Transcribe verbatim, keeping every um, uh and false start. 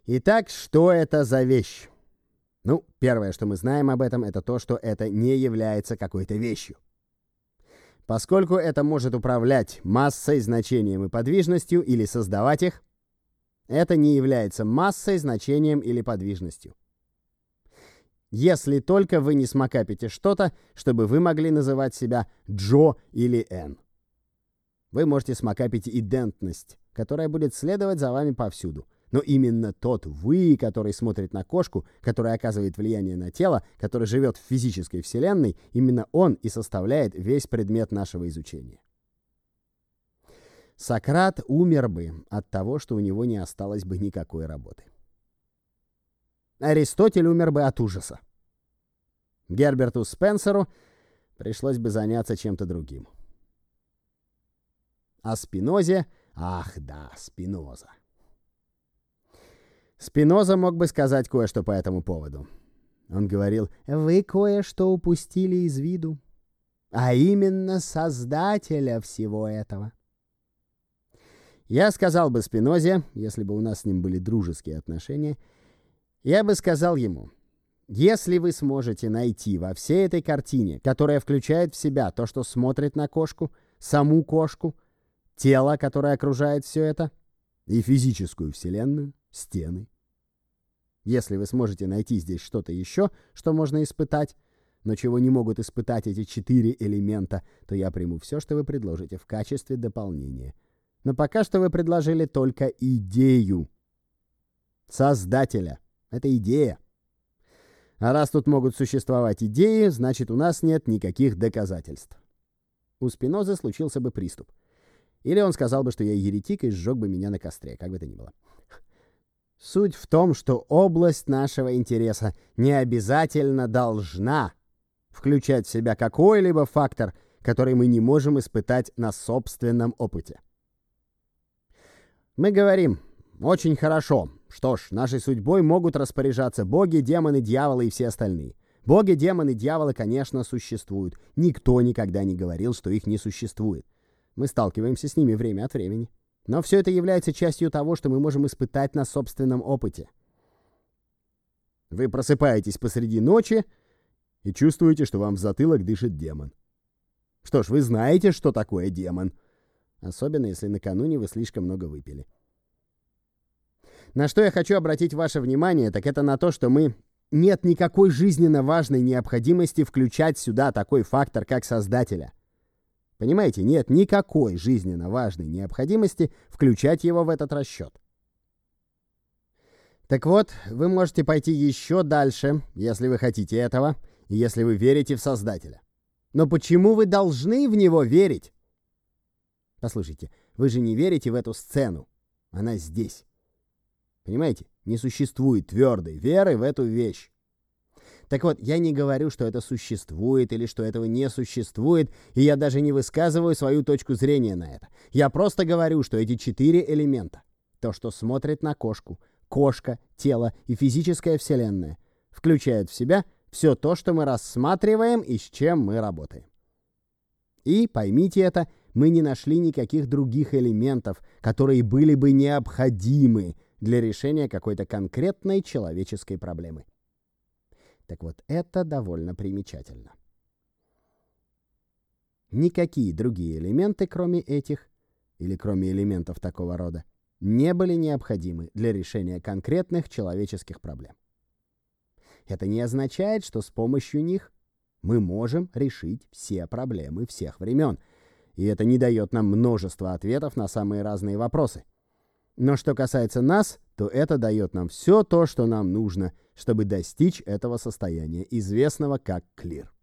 Итак, что это за вещь? Ну, первое, что мы знаем об этом, это то, что это не является какой-то вещью. Поскольку это может управлять массой, значением и подвижностью или создавать их, это не является массой, значением или подвижностью. Если только вы не смакапите что-то, чтобы вы могли называть себя Джо или Энн. Вы можете смакапить идентность, которая будет следовать за вами повсюду. Но именно тот «вы», который смотрит на кошку, который оказывает влияние на тело, который живет в физической вселенной, именно он и составляет весь предмет нашего изучения. Сократ умер бы от того, что у него не осталось бы никакой работы. Аристотель умер бы от ужаса. Герберту Спенсеру пришлось бы заняться чем-то другим. А Спинозе... Ах да, Спиноза. Спиноза мог бы сказать кое-что по этому поводу. Он говорил: «Вы кое-что упустили из виду, а именно Создателя всего этого». Я сказал бы Спинозе, если бы у нас с ним были дружеские отношения, я бы сказал ему: если вы сможете найти во всей этой картине, которая включает в себя то, что смотрит на кошку, саму кошку, тело, которое окружает все это, и физическую вселенную, стены. Если вы сможете найти здесь что-то еще, что можно испытать, но чего не могут испытать эти четыре элемента, то я приму все, что вы предложите в качестве дополнения. Но пока что вы предложили только идею. Создателя. Это идея. А раз тут могут существовать идеи, значит, у нас нет никаких доказательств. У Спинозы случился бы приступ. Или он сказал бы, что я еретик, и сжег бы меня на костре, как бы то ни было. Суть в том, что область нашего интереса не обязательно должна включать в себя какой-либо фактор, который мы не можем испытать на собственном опыте. Мы говорим: очень хорошо, что ж, нашей судьбой могут распоряжаться боги, демоны, дьяволы и все остальные. Боги, демоны, дьяволы, конечно, существуют. Никто никогда не говорил, что их не существует. Мы сталкиваемся с ними время от времени. Но все это является частью того, что мы можем испытать на собственном опыте. Вы просыпаетесь посреди ночи и чувствуете, что вам в затылок дышит демон. Что ж, вы знаете, что такое демон. Особенно, если накануне вы слишком много выпили. На что я хочу обратить ваше внимание, так это на то, что мы... Нет никакой жизненно важной необходимости включать сюда такой фактор, как Создателя. Понимаете, нет никакой жизненно важной необходимости включать его в этот расчет. Так вот, вы можете пойти еще дальше, если вы хотите этого, и если вы верите в Создателя. Но почему вы должны в него верить? Послушайте, вы же не верите в эту сцену. Она здесь. Понимаете? Не существует твердой веры в эту вещь. Так вот, я не говорю, что это существует или что этого не существует, и я даже не высказываю свою точку зрения на это. Я просто говорю, что эти четыре элемента, то, что смотрит на кошку, кошка, тело и физическая вселенная, включают в себя все то, что мы рассматриваем и с чем мы работаем. И, поймите это, мы не нашли никаких других элементов, которые были бы необходимы для решения какой-то конкретной человеческой проблемы. Так вот, это довольно примечательно. Никакие другие элементы, кроме этих, или кроме элементов такого рода, не были необходимы для решения конкретных человеческих проблем. Это не означает, что с помощью них мы можем решить все проблемы всех времен, и это не дает нам множество ответов на самые разные вопросы. Но что касается нас, то это дает нам все то, что нам нужно, чтобы достичь этого состояния, известного как клир.